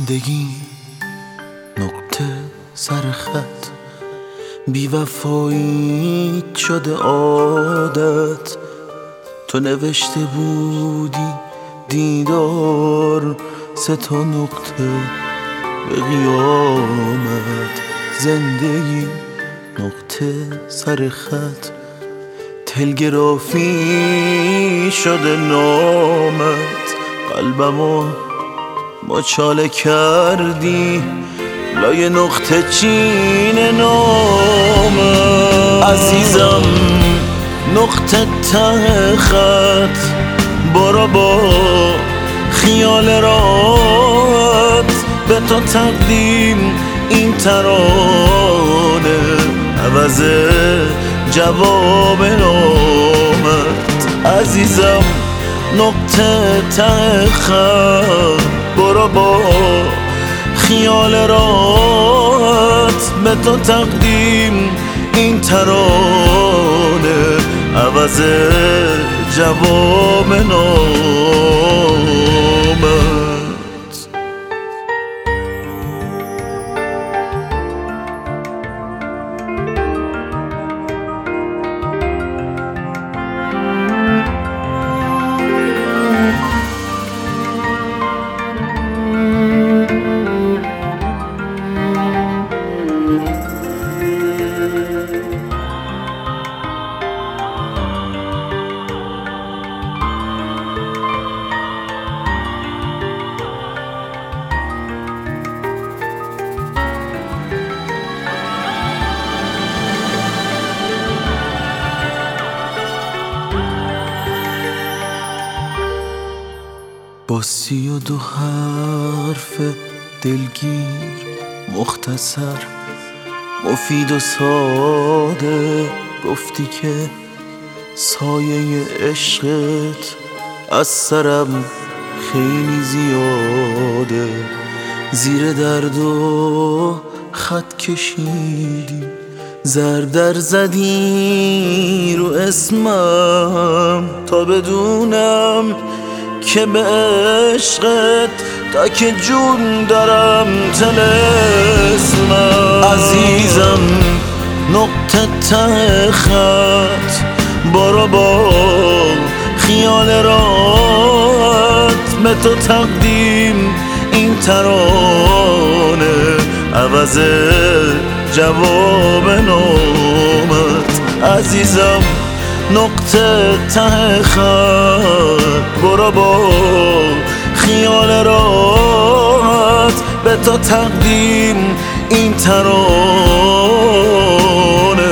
زندگی نقطه سر خط، بی‌وفایی شده عادت. تو نوشته بودی دیدار 3 نقطه به قیامت. زندگی نقطه سر خط، تلگرافی شده نامت. قلبمو مچاله کردی لای نقطه چین نامت. عزیزم نقطه ته خط، برو با خیال رات. به تو تقدیم این ترانه، عوض جواب نامت. عزیزم نقطه ته خط، برو با خیال رات. به تو تقدیم این ترانه، عوض جواب نامت. با 32 حرف دلگیر، مختصر، مفید و ساده، گفتی که سایه عشقت از سرم خیلی زیاده. زیر درد و خط کشیدی، زردر زدی رو اسمم تا بدونم که به عشقت تا که جون دارم طلسمم. عزیزم نقطه ته خط، برو با خیال رات. به تو تقدیم این ترانه، عوض جواب نامت. عزیزم نقطه ته خط، برو با خیال رات. به تو تقدیم این ترانه.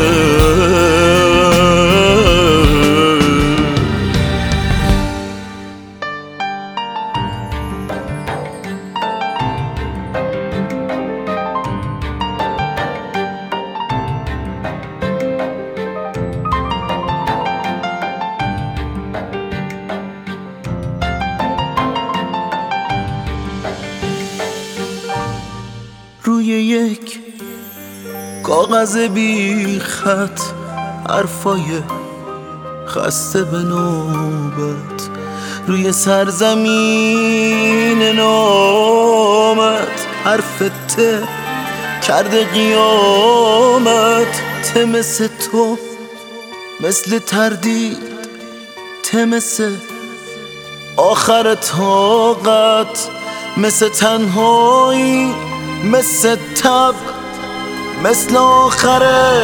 روی یک کاغذ بی خط، حرفای خسته به نوبت. روی سرزمین نامت، حرف ته کرده قیامت. ته مثل تو، مثل تردید، ته مثل آخر طاقت. مثل تنهایی، مثل تب، مثل آخر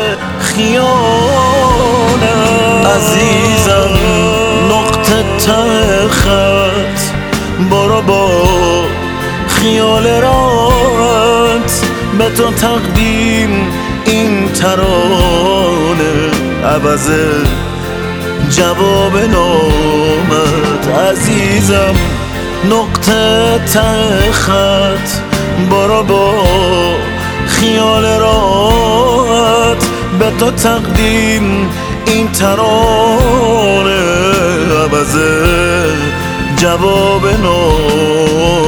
خیانه. عزیزم نقطه ته خط، برو با خیال رات. به تو تقدیم این ترانه، عوض جواب نامت. عزیزم نقطه ته خط، برو با خیال رات. به تو تقدیم این ترانه، عوض جواب نامت.